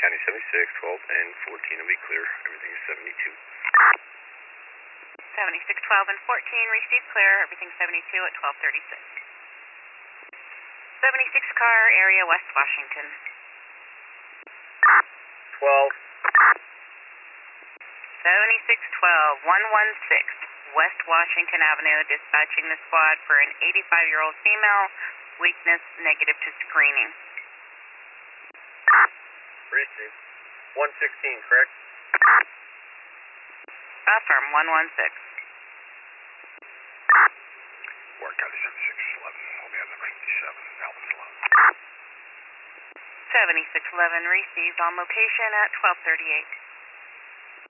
County 76, 12 and 14 will be clear. Everything is 72. 76, 12 and 14, receive clear. Everything 72 at 12:36. 76 car, area West Washington. 12. 76, 12, 116, West Washington Avenue, dispatching the squad for an 85-year-old female, weakness negative to screening. Receive. 116, correct? Affirm, 116. Warren County 76, 11. We'll be on number 57, Alvin's 11. 76, 11, received on location at 12:38.